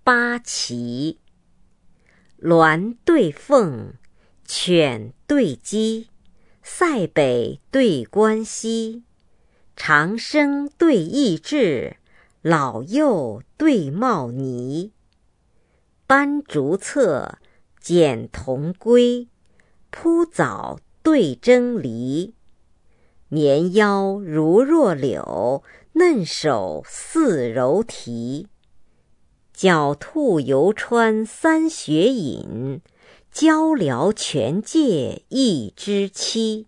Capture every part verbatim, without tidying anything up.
八奇。鸾对凤，犬对鸡，塞北对关西，长生对益智，老幼对茂尼。斑竹策，剪桐归，铺藻对蒸梨。绵腰如弱柳，嫩手似柔荑。狡兔游川三雪饮，鹪鹩泉界一枝期。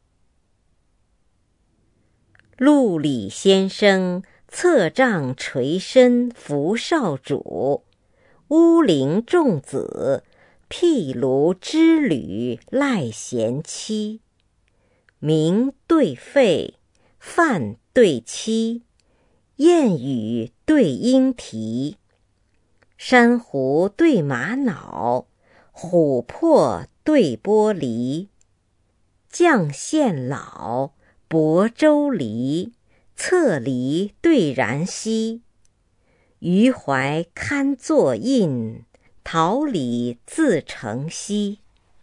陆李先生，策杖垂身扶少主。乌灵仲子，毗卢织履赖贤妻。鸣对吠，饭对妻，燕语对莺啼。珊瑚对玛瑙，琥珀对玻璃。绛县老，亳州离，侧梨对然溪。余怀堪作印，桃李自成蹊。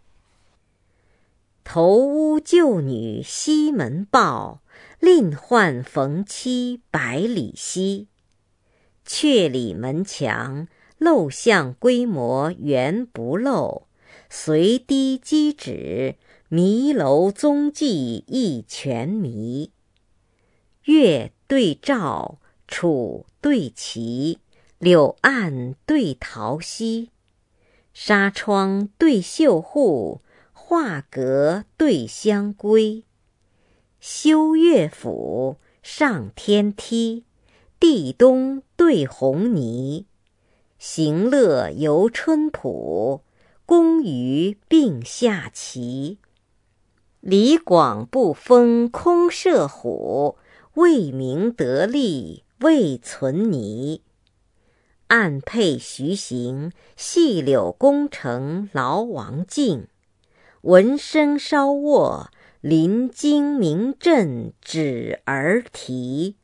投屋旧女西门报，另换逢妻百里奚。阙里门墙，漏巷规模原不漏，随堤击止，迷楼踪迹亦全迷。月对照，楚对齐，柳岸对桃溪。纱窗对绣户，画阁对香闺。修乐府，上天梯，地东对红泥。行乐游春圃，公渔并下棋。李广不封空射虎，魏明得利未存泥。暗佩徐行，细柳宫城劳王敬。闻声稍卧，临京名震止而啼。